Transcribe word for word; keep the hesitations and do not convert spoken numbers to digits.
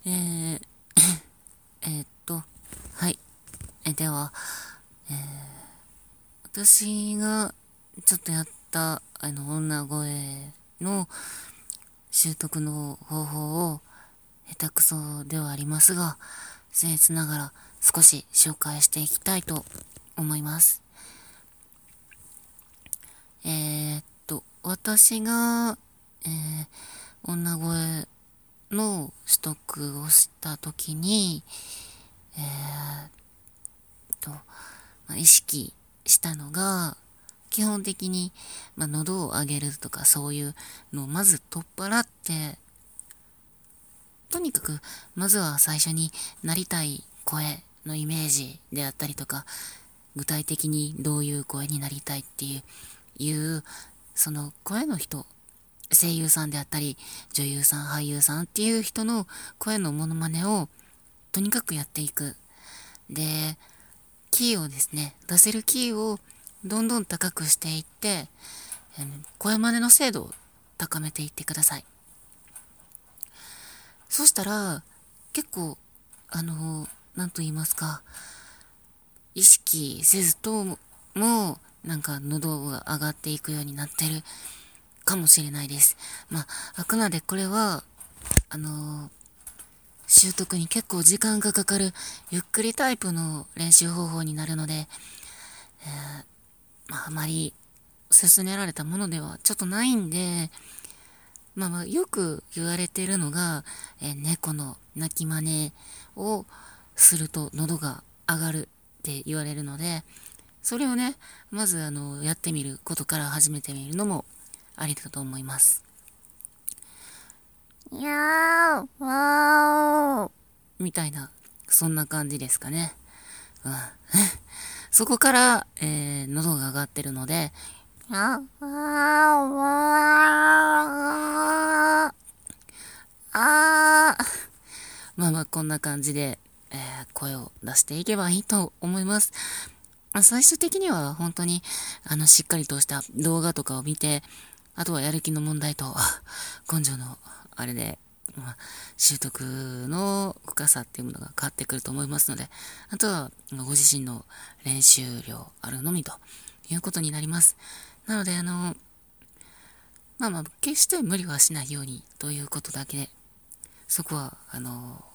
えー、えーっと、はい。え、では、えー、私がちょっとやった、あの、女声の習得の方法を、下手くそではありますが、僭越ながら少し紹介していきたいと思います。えーっと、私が、えー、女声の取得をしたときに、えーっと、まあ、意識したのが、基本的に、まあ、喉を上げるとかそういうのをまず取っ払って、とにかく、まずは最初になりたい声のイメージであったりとか、具体的にどういう声になりたいっていう、いう、その声の人、声優さんであったり、女優さん、俳優さんっていう人の声のモノマネをとにかくやっていく。で、キーをですね、出せるキーをどんどん高くしていって、声真似の精度を高めていってください。そしたら、結構、あの、なんと言いますか、意識せずとも、なんか喉が上がっていくようになってるかもしれないです。まあ、あくまでこれは、あの、習得に結構時間がかかる、ゆっくりタイプの練習方法になるので、えーまあ、あまり勧められたものではちょっとないんで、まあまあ、よく言われてるのが、えー猫の鳴き真似をすると喉が上がるって言われるので、それをね、まずあの、やってみることから始めてみるのもありだと思います。にゃー、わーみたいな、そんな感じですかね。うん、そこから、えー、喉が上がってるので、あ、あー、わー、あー。まあまあ、こんな感じで、えー、声を出していけばいいと思います。最終的には本当に、あの、しっかりとした動画とかを見て、あとはやる気の問題と、根性の、あれで、まあ、習得の深さっていうものが変わってくると思いますので、あとは、ご自身の練習量あるのみということになります。なので、あの、まあまあ、決して無理はしないようにということだけで、そこは、あの、